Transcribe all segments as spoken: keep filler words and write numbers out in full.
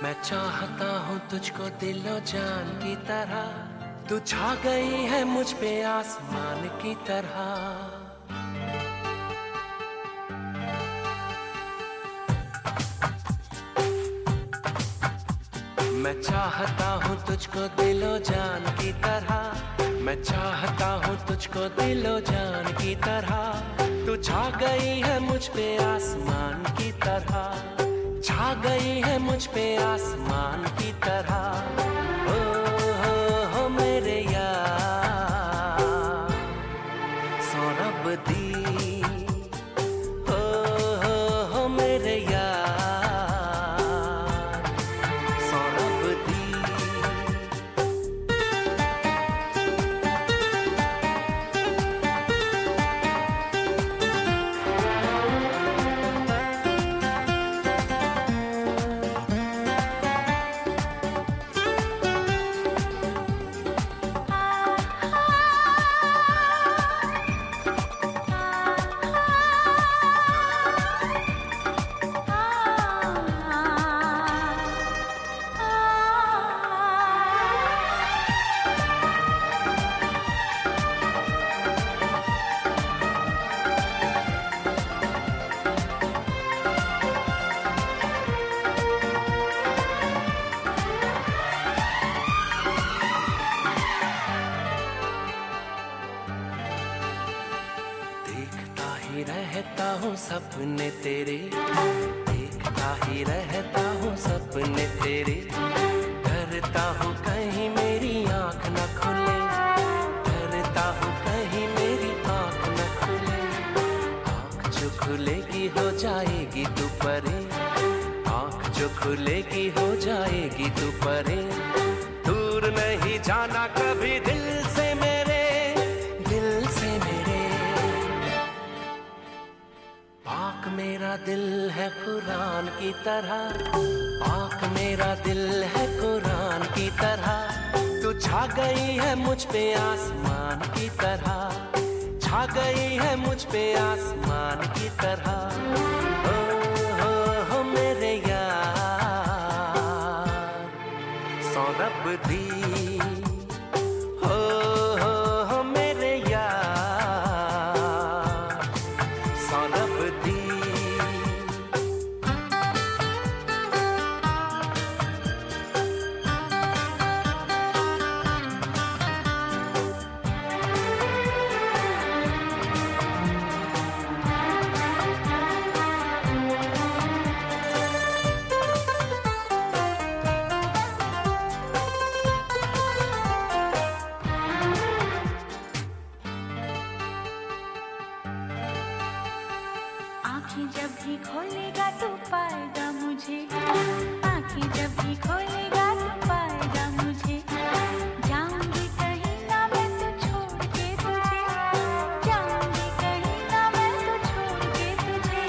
मैं चाहता हूँ तुझको दिलो जान की तरह, तू छा गई है मुझ पे आसमान की तरह। मैं चाहता हूँ तुझको दिलो जान की तरह, मैं चाहता हूँ तुझको दिलो जान की तरह। तू छा गई है मुझ पे आसमान की तरह, छा गई है मुझ पे आसमान की तरह। ओ हो हो मेरे यार सौरभ दी, ओ हो हो मेरे यार सौरभ दी। रहता हूँ सपने तेरे, देखता ही रहता हूँ सपने तेरे। डरता हूँ कहीं मेरी आँख न खुले, डरता हूँ कहीं मेरी आँख न खुले। आँख जो खुलेगी हो जाएगी तू परे, आँख जो खुलेगी हो जाएगी तू परे। दूर नहीं जाना कभी दिल से मेरे, दिल से मेरे। पाक मेरा दिल है कुरान की तरह, पाक मेरा दिल है कुरान की तरह। तू छा गई है मुझ पे आसमान की तरह, छा गई है मुझ पे आसमान की तरह। ओ हो हो मेरे यार सौरभ दी, हो हो हो मेरे यार सौरभ दी। आँखें जब भी खोलेगा तू पाएगा मुझे, आँखें जब भी खोलेगा तू पाएगा मुझे। जाऊंगी कहीं ना मैं तो छोड़ के तुझे, जाऊंगी कहीं ना मैं तो छोड़ के तुझे।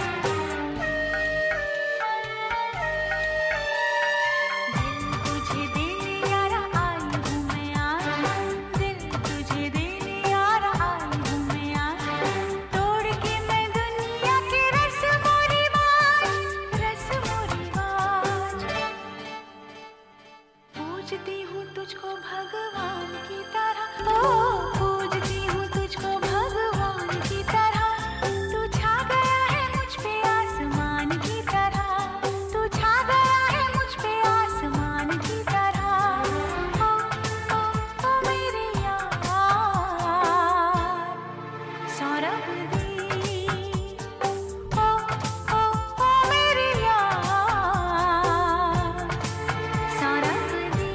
दिल तुझे देने यारा आई हूँ मैं आज, दिल तुझे देने यारा आई हूँ मैं आज। तोड़ के मैं दुनिया के रस्मों रिवाज, रस्मों रिवाज। पूजती हूँ तुझको भगवान की तरह, ओ पूजती हूँ तुझको भगवान की तरह। तू छा गया है मुझ पे आसमान की तरह, तू छा गया है मुझ पे आसमान की तरह। ओ ओ ओ मेरे यार सौरभ दी, ओ ओ ओ मेरे यार सौरभ दी।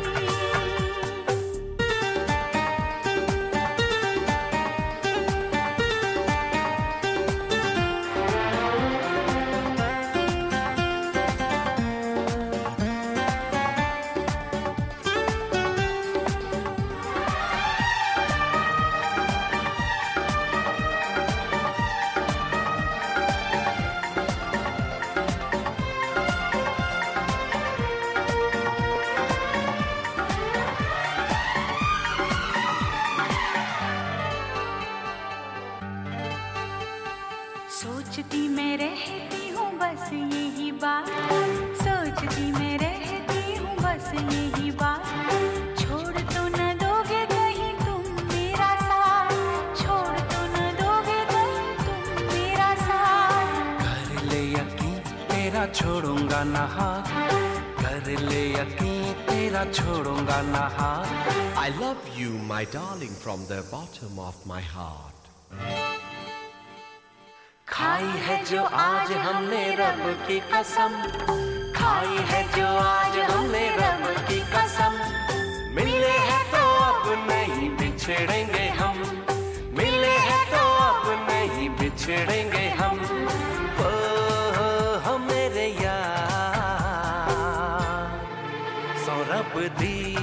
सोचती मैं रहती हूँ बस यही बात, सोचती मैं रहती बस यही बात, छोड़ तो न दोगे कहीं तुम मेरा साथ, छोड़ तो न दोगे कहीं तुम मेरा साथ। कर ले यकीन तेरा छोड़ूंगा ना हाथ, कर ले यकीन तेरा छोड़ूंगा ना हाथ। I love you, my darling, from the bottom of my heart. खाई है जो आज हमने रब की कसम, खाई है जो आज हमने रब की कसम। मिले हैं तो अब नहीं बिछड़ेंगे हम, मिले हैं तो अब नहीं बिछड़ेंगे हम। ओ हो, हो मेरे यार, सौ रब दी